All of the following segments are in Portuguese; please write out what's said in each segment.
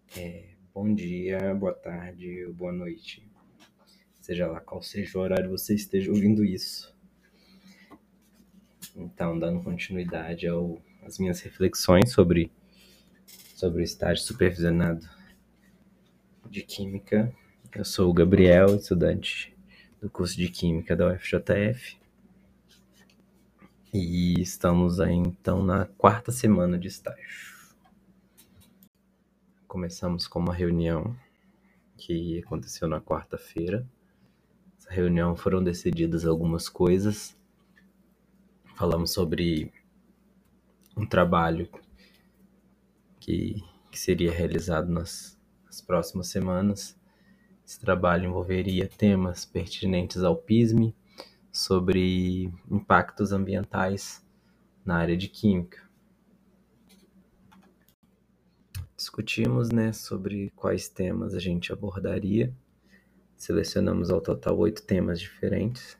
Bom dia, boa tarde ou boa noite. Seja lá qual seja o horário que você esteja ouvindo isso. Então, dando continuidade às minhas reflexões sobre o estágio supervisionado de Química. Eu sou o Gabriel, estudante do curso de Química da UFJF. E estamos aí, então, na 4ª semana de estágio. Começamos com uma reunião que aconteceu na quarta-feira. Nessa reunião foram decididas algumas coisas. Falamos sobre um trabalho que seria realizado nas próximas semanas. Esse trabalho envolveria temas pertinentes ao PISM, sobre impactos ambientais na área de Química. Discutimos, sobre quais temas a gente abordaria. Selecionamos ao total 8 temas diferentes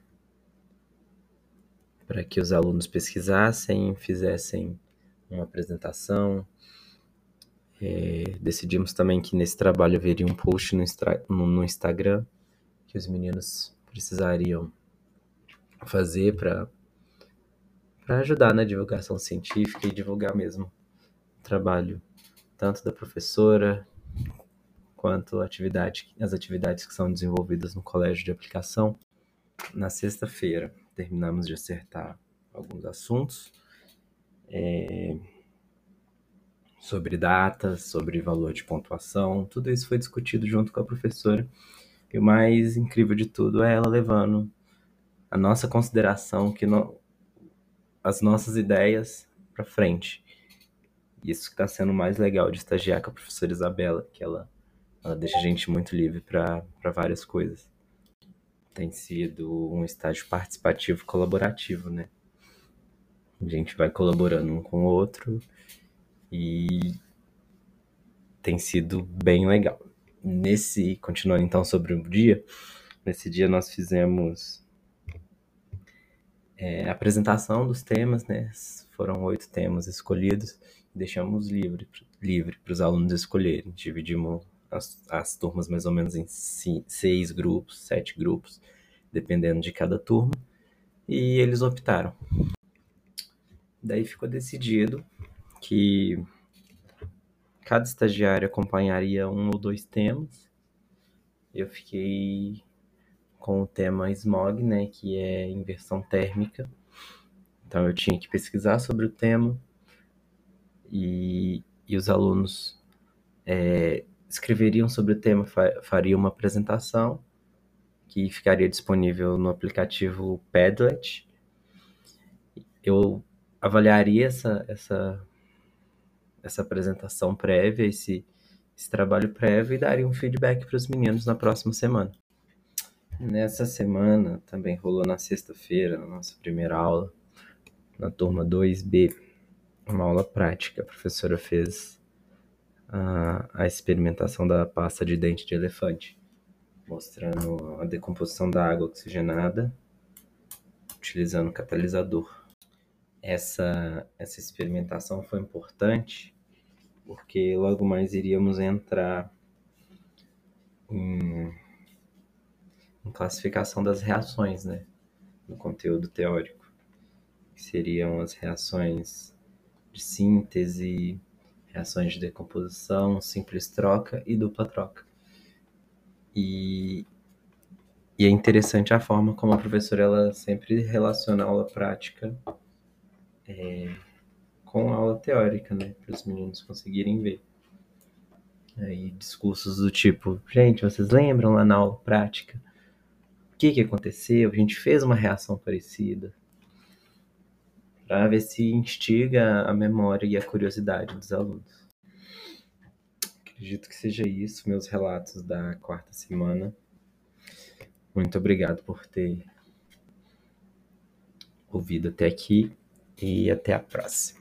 para que os alunos pesquisassem, fizessem uma apresentação. Decidimos também que nesse trabalho haveria um post no Instagram que os meninos precisariam fazer para ajudar na divulgação científica e divulgar mesmo o trabalho tanto da professora quanto as atividades que são desenvolvidas no colégio de aplicação. Na sexta-feira, terminamos de acertar alguns assuntos sobre datas, sobre valor de pontuação. Tudo isso foi discutido junto com a professora. E o mais incrível de tudo é ela levando a nossa consideração, as nossas ideias para frente. Isso que está sendo o mais legal de estagiar com a professora Isabela, que ela deixa a gente muito livre para várias coisas. Tem sido um estágio participativo colaborativo, né? A gente vai colaborando um com o outro e tem sido bem legal. Continuando então sobre o dia, nesse dia nós fizemos a apresentação dos temas, né? Foram 8 temas escolhidos, deixamos livre para os alunos escolherem. Dividimos as turmas mais ou menos em 6 grupos, 7 grupos, dependendo de cada turma, e eles optaram. Daí ficou decidido que cada estagiário acompanharia 1 ou 2 temas. Eu fiquei com o tema SMOG, né, que é inversão térmica. Então eu tinha que pesquisar sobre o tema e os alunos escreveriam sobre o tema, fariam uma apresentação que ficaria disponível no aplicativo Padlet. Eu avaliaria essa apresentação prévia, esse trabalho prévio, e daria um feedback para os meninos na próxima semana. Nessa semana também rolou na sexta-feira, na nossa primeira aula, na turma 2B, uma aula prática. A professora fez a experimentação da pasta de dente de elefante, mostrando a decomposição da água oxigenada utilizando catalisador. Essa experimentação foi importante porque logo mais iríamos entrar em classificação das reações, né, no conteúdo teórico, que seriam as reações de síntese, reações de decomposição, simples troca e dupla troca. E é interessante a forma como a professora ela sempre relaciona a aula prática com a aula teórica, né, para os meninos conseguirem ver. Aí discursos do tipo, gente, vocês lembram lá na aula prática o que aconteceu? A gente fez uma reação parecida, para ver se instiga a memória e a curiosidade dos alunos. Acredito que seja isso, meus relatos da 4ª semana. Muito obrigado por ter ouvido até aqui e até a próxima.